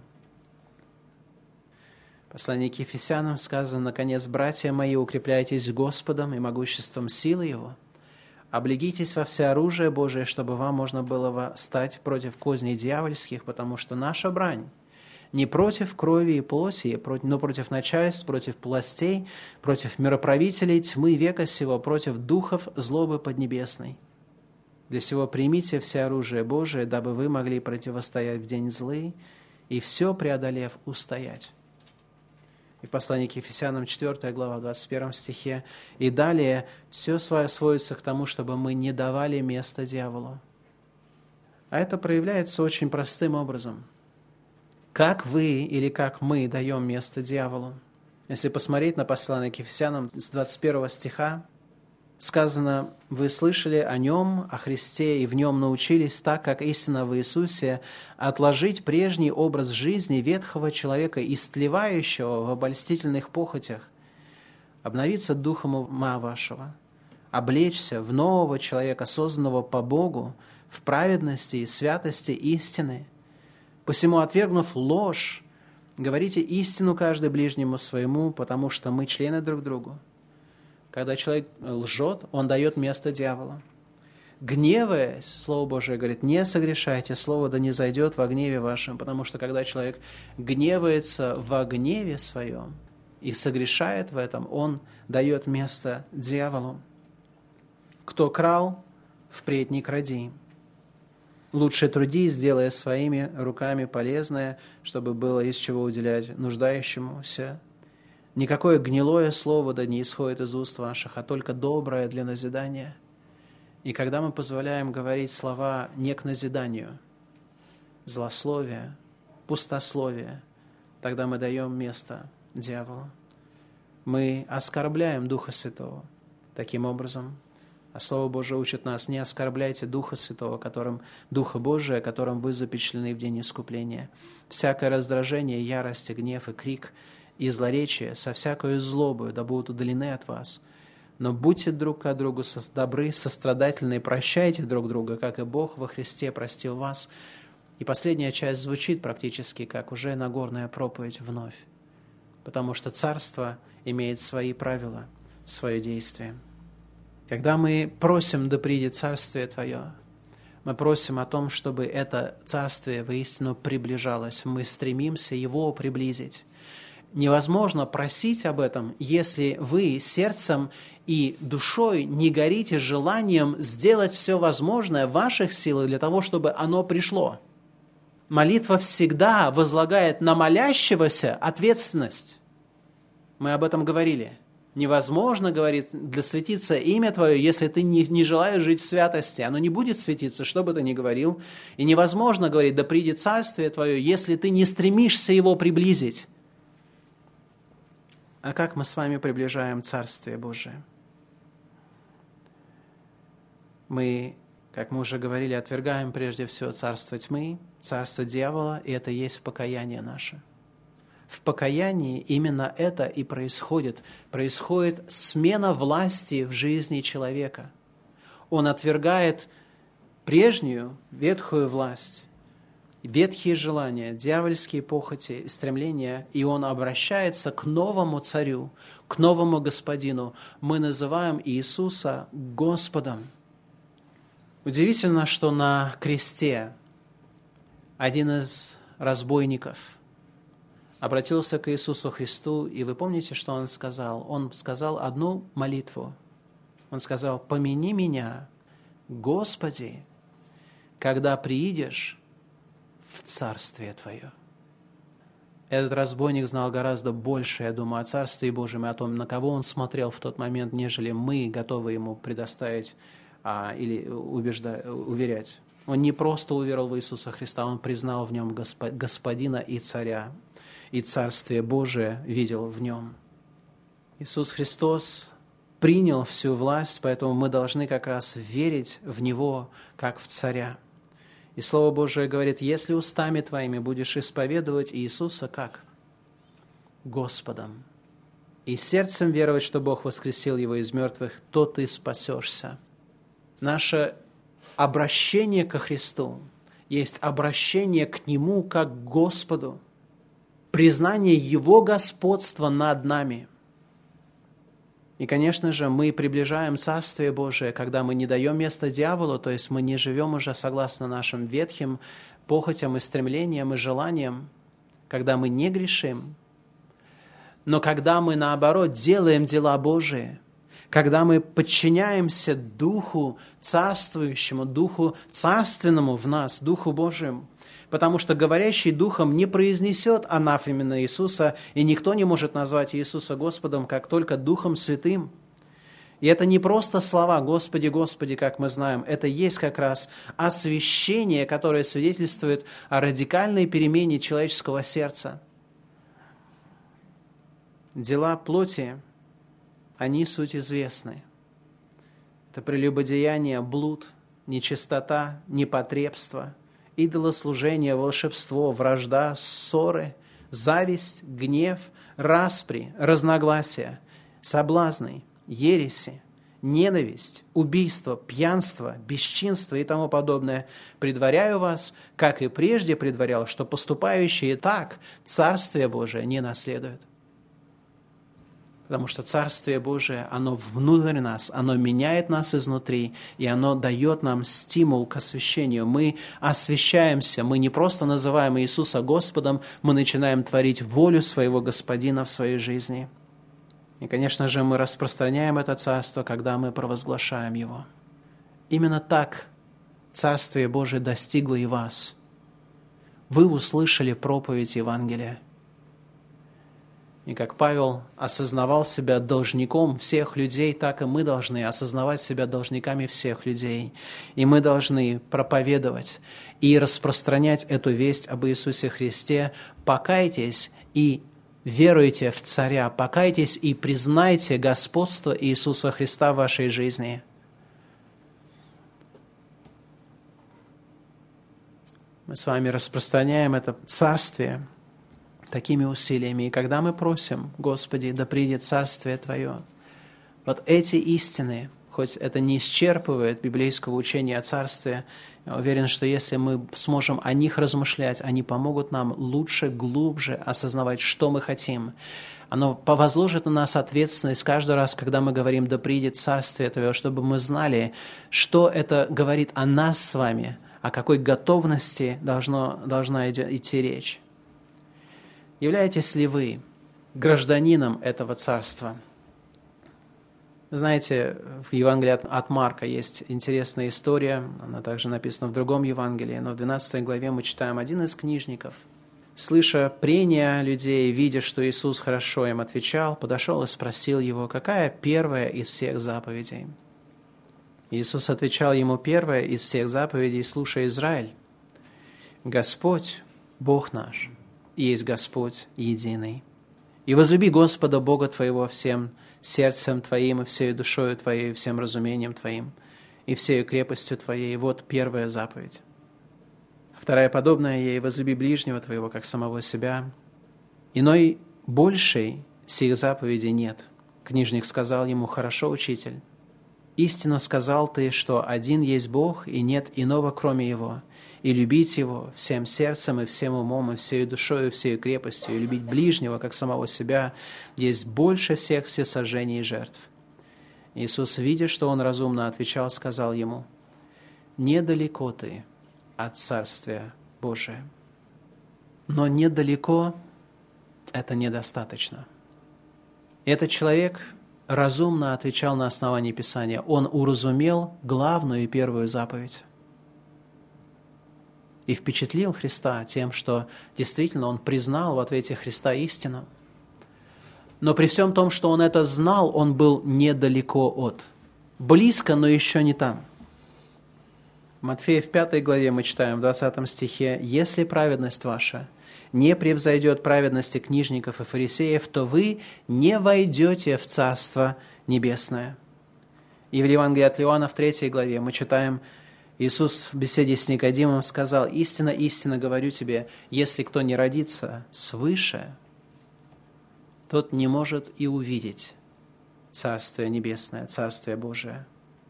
A: В послании к Ефесянам сказано: «Наконец, братья мои, укрепляйтесь Господом и могуществом силы Его. Облегитесь во всеоружие Божие, чтобы вам можно было стать против козней дьявольских, потому что наша брань не против крови и плоти, но против начальств, против властей, против мироправителей тьмы века сего, против духов злобы поднебесной. Для сего примите все оружие Божие, дабы вы могли противостоять в день злый и все преодолев устоять». И в послании к Ефесянам четвёртая глава, двадцать первом стихе. «И далее все свое сводится к тому, чтобы мы не давали место дьяволу». А это проявляется очень простым образом. Как вы или как мы даем место дьяволу? Если посмотреть на послание к Ефесянам с двадцать первого стиха, сказано: «Вы слышали о Нем, о Христе, и в Нем научились, так как истинно в Иисусе, отложить прежний образ жизни ветхого человека, истлевающего в обольстительных похотях, обновиться духом ума вашего, облечься в нового человека, созданного по Богу, в праведности и святости истины. Посему, отвергнув ложь, говорите истину каждый ближнему своему, потому что мы члены друг другу». Когда человек лжет, он дает место дьяволу. Гневаясь, Слово Божие говорит: не согрешайте, Слово да не зайдет во гневе вашем, потому что когда человек гневается во гневе своем и согрешает в этом, он дает место дьяволу. Кто крал, впредь не кради. Лучше трудись, делая своими руками полезное, чтобы было из чего уделять нуждающемуся. Никакое гнилое слово да не исходит из уст ваших, а только доброе для назидания. И когда мы позволяем говорить слова не к назиданию, злословие, пустословие, тогда мы даем место дьяволу. Мы оскорбляем Духа Святого таким образом. А Слово Божие учит нас: не оскорбляйте Духа Святого, которым, Духа Божия, которым вы запечатлены в день искупления. Всякое раздражение, ярость, гнев и крик и злоречие со всякою злобою да будут удалены от вас. Но будьте друг к другу добры, сострадательны, прощайте друг друга, как и Бог во Христе простил вас. И последняя часть звучит практически как уже Нагорная проповедь вновь, потому что Царство имеет свои правила, свое действие. Когда мы просим: да придет Царствие Твое, мы просим о том, чтобы это Царствие воистину приближалось. Мы стремимся его приблизить. Невозможно просить об этом, если вы сердцем и душой не горите желанием сделать все возможное в ваших силах для того, чтобы оно пришло. Молитва всегда возлагает на молящегося ответственность. Мы об этом говорили. Невозможно, говорит, да светится имя Твое, если ты не, не желаешь жить в святости. Оно не будет светиться, что бы ты ни говорил. И невозможно, говорит, да придет Царствие Твое, если ты не стремишься его приблизить. А как мы с вами приближаем Царствие Божие? Мы, как мы уже говорили, отвергаем прежде всего царство тьмы, царство дьявола, и это есть покаяние наше. В покаянии именно это и происходит. Происходит смена власти в жизни человека. Он отвергает прежнюю ветхую власть, ветхие желания, дьявольские похоти, стремления, и он обращается к новому царю, к новому господину. Мы называем Иисуса Господом. Удивительно, что на кресте один из разбойников обратился к Иисусу Христу, и вы помните, что он сказал? Он сказал одну молитву. Он сказал: «Помяни меня, Господи, когда приидешь в Царствие Твое». Этот разбойник знал гораздо больше, я думаю, о Царстве Божьем и о том, на кого он смотрел в тот момент, нежели мы готовы ему предоставить а, или убеждать, уверять. Он не просто уверовал в Иисуса Христа, он признал в нем Господина и Царя, и Царствие Божие видел в нем. Иисус Христос принял всю власть, поэтому мы должны как раз верить в Него, как в Царя. И Слово Божие говорит, если устами твоими будешь исповедовать Иисуса как? Господом. И сердцем веровать, что Бог воскресил Его из мертвых, то ты спасешься. Наше обращение ко Христу есть обращение к Нему как к Господу, признание Его господства над нами. И, конечно же, мы приближаем Царствие Божие, когда мы не даем место дьяволу, то есть мы не живем уже согласно нашим ветхим похотям и стремлениям и желаниям, когда мы не грешим, но когда мы, наоборот, делаем дела Божии, когда мы подчиняемся Духу Царствующему, Духу Царственному в нас, Духу Божьему, потому что говорящий Духом не произнесет анафеменно Иисуса, и никто не может назвать Иисуса Господом, как только Духом Святым. И это не просто слова «Господи, Господи», как мы знаем, это есть как раз освящение, которое свидетельствует о радикальной перемене человеческого сердца. Дела плоти, они суть известны. Это прелюбодеяние, блуд, нечистота, непотребство, идолослужение, волшебство, вражда, ссоры, зависть, гнев, распри, разногласия, соблазны, ереси, ненависть, убийство, пьянство, бесчинство и тому подобное. Предваряю вас, как и прежде предварял, что поступающие так Царствие Божие не наследуют. Потому что Царствие Божие, оно внутрь нас, оно меняет нас изнутри, и оно дает нам стимул к освящению. Мы освящаемся, мы не просто называем Иисуса Господом, мы начинаем творить волю своего Господина в своей жизни. И, конечно же, мы распространяем это Царство, когда мы провозглашаем Его. Именно так Царствие Божие достигло и вас. Вы услышали проповедь Евангелия. И как Павел осознавал себя должником всех людей, так и мы должны осознавать себя должниками всех людей. И мы должны проповедовать и распространять эту весть об Иисусе Христе. Покайтесь и веруйте в Царя, покайтесь и признайте господство Иисуса Христа в вашей жизни. Мы с вами распространяем это царствие такими усилиями. И когда мы просим, Господи, да придет Царствие Твое, вот эти истины, хоть это не исчерпывает библейского учения о Царстве, я уверен, что если мы сможем о них размышлять, они помогут нам лучше, глубже осознавать, что мы хотим. Оно возложит на нас ответственность каждый раз, когда мы говорим «да придет Царствие Твое», чтобы мы знали, что это говорит о нас с вами, о какой готовности должно, должна идти речь. Являетесь ли вы гражданином этого царства? Вы знаете, в Евангелии от Марка есть интересная история, она также написана в другом Евангелии, но в двенадцатой главе мы читаем: один из книжников, слыша прения людей, видя, что Иисус хорошо им отвечал, подошел и спросил его, какая первая из всех заповедей? Иисус отвечал ему: первая из всех заповедей, слушай, Израиль, Господь, Бог наш, есть Господь единый. И возлюби Господа Бога твоего всем сердцем твоим, и всею душою твоей, и всем разумением твоим, и всею крепостью твоей. Вот первая заповедь. Вторая подобная ей: возлюби ближнего твоего, как самого себя. Иной большей сих заповедей нет. Книжник сказал ему: хорошо, учитель, истинно сказал ты, что один есть Бог, и нет иного, кроме Его, и любить Его всем сердцем, и всем умом, и всею душою, и всею крепостью, и любить ближнего, как самого себя, есть больше всех всесожжений и жертв. Иисус, видя, что он разумно отвечал, сказал ему: недалеко ты от Царствия Божия. Но недалеко – это недостаточно. Этот человек разумно отвечал на основании Писания. Он уразумел главную и первую заповедь. И впечатлил Христа тем, что действительно он признал в ответе Христа истину. Но при всем том, что он это знал, он был недалеко от. Близко, но еще не там. В Матфея в пятой главе мы читаем в двадцатом стихе: «Если праведность ваша не превзойдет праведности книжников и фарисеев, то вы не войдете в Царство Небесное». И в Евангелии от Иоанна в третьей главе мы читаем: Иисус в беседе с Никодимом сказал: «Истинно, истинно говорю тебе, если кто не родится свыше, тот не может и увидеть Царствие Небесное, Царствие Божие.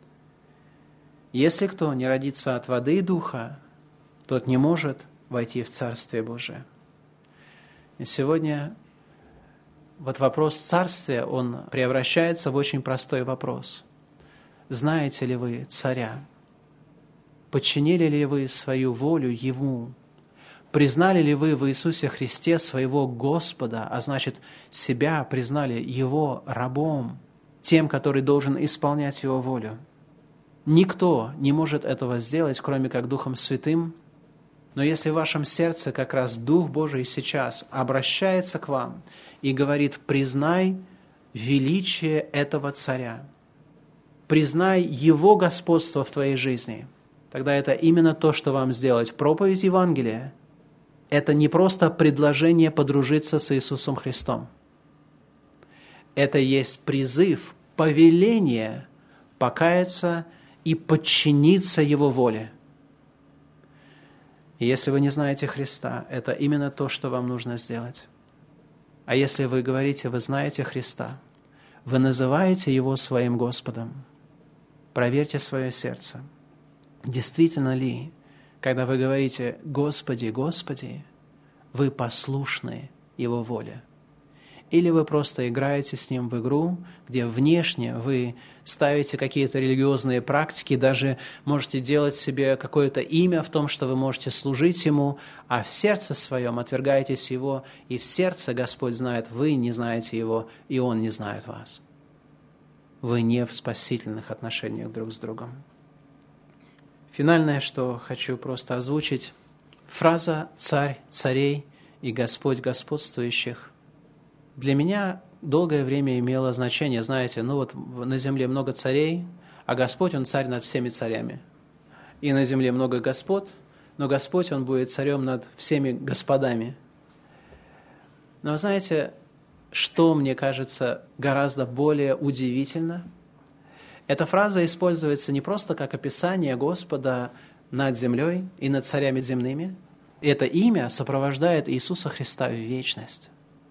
A: Если кто не родится от воды и духа, тот не может войти в Царствие Божие». И сегодня вот вопрос царствия, он превращается в очень простой вопрос. Знаете ли вы царя? Подчинили ли вы свою волю Ему? Признали ли вы в Иисусе Христе своего Господа, а значит, себя признали Его рабом, тем, который должен исполнять Его волю? Никто не может этого сделать, кроме как Духом Святым. Но если в вашем сердце как раз Дух Божий сейчас обращается к вам и говорит: признай величие этого царя, признай Его господство в твоей жизни, тогда это именно то, что вам сделать. Проповедь Евангелия – это не просто предложение подружиться с Иисусом Христом. Это есть призыв, повеление покаяться и подчиниться Его воле. И если вы не знаете Христа, это именно то, что вам нужно сделать. А если вы говорите: вы знаете Христа, вы называете Его своим Господом, проверьте свое сердце. Действительно ли, когда вы говорите: «Господи, Господи», вы послушны Его воле? Или вы просто играете с Ним в игру, где внешне вы ставите какие-то религиозные практики, даже можете делать себе какое-то имя в том, что вы можете служить Ему, а в сердце своем отвергаетесь Его, и в сердце Господь знает, вы не знаете Его, и Он не знает вас. Вы не в спасительных отношениях друг с другом. Финальное, что хочу просто озвучить, фраза «Царь царей и Господь господствующих» для меня долгое время имела значение. Знаете, ну вот на земле много царей, а Господь, Он царь над всеми царями. И на земле много господ, но Господь, Он будет царем над всеми господами. Но знаете, что мне кажется гораздо более удивительно? Эта фраза используется не просто как описание Господа над землей и над царями земными. Это имя сопровождает Иисуса Христа в вечность.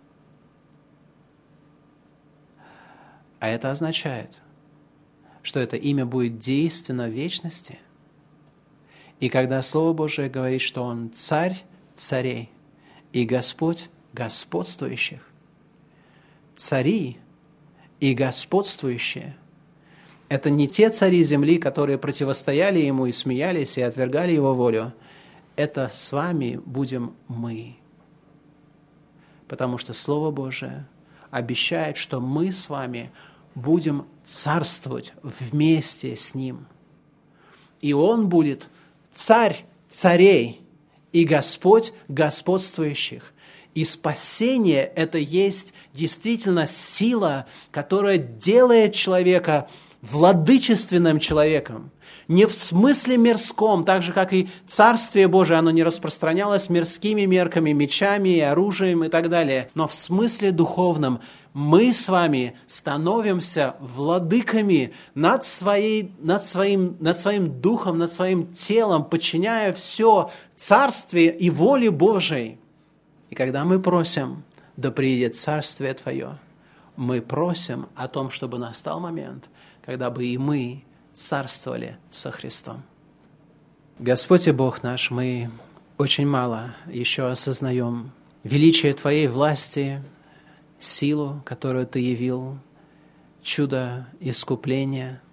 A: А это означает, что это имя будет действенно в вечности. И когда Слово Божие говорит, что Он царь царей и Господь господствующих, цари и господствующие – это не те цари земли, которые противостояли Ему и смеялись, и отвергали Его волю. Это с вами будем мы. Потому что Слово Божие обещает, что мы с вами будем царствовать вместе с Ним. И Он будет царь царей и Господь господствующих. И спасение – это есть действительно сила, которая делает человека владычественным человеком. Не в смысле мирском, так же, как и Царствие Божие, оно не распространялось мирскими мерками, мечами, оружием и так далее, но в смысле духовном. Мы с вами становимся владыками над, своей, над, своим, над своим духом, над своим телом, подчиняя все Царствие и воле Божией. И когда мы просим: да приедет Царствие Твое, мы просим о том, чтобы настал момент, когда бы и мы царствовали со Христом. Господь и Бог наш, мы очень мало еще осознаем величие Твоей власти, силу, которую Ты явил, чудо искупления.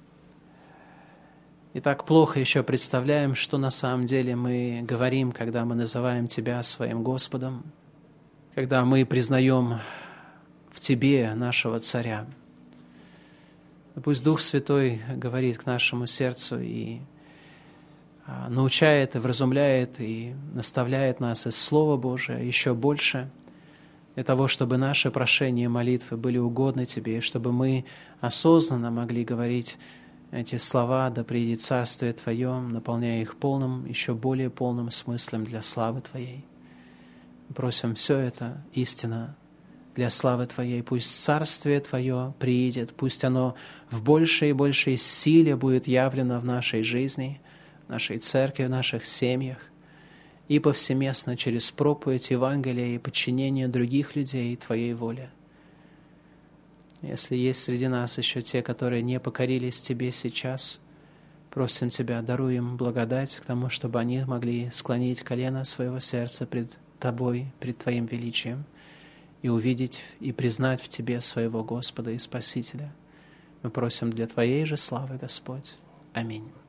A: И так плохо еще представляем, что на самом деле мы говорим, когда мы называем Тебя своим Господом, когда мы признаем в Тебе нашего Царя. Пусть Дух Святой говорит к нашему сердцу и научает, и вразумляет, и наставляет нас из Слова Божия еще больше, для того, чтобы наши прошения и молитвы были угодны Тебе, и чтобы мы осознанно могли говорить эти слова: «Да приедет Царствие Твое», наполняя их полным, еще более полным смыслом для славы Твоей. Просим все это истинно для славы Твоей. Пусть Царствие Твое приидет, пусть оно в большей и большей силе будет явлено в нашей жизни, нашей церкви, в наших семьях и повсеместно через проповедь Евангелия и подчинение других людей Твоей воле. Если есть среди нас еще те, которые не покорились Тебе сейчас, просим Тебя, даруй им благодать к тому, чтобы они могли склонить колено своего сердца пред Тобой, пред Твоим величием, и увидеть и признать в Тебе своего Господа и Спасителя. Мы просим для Твоей же славы, Господь. Аминь.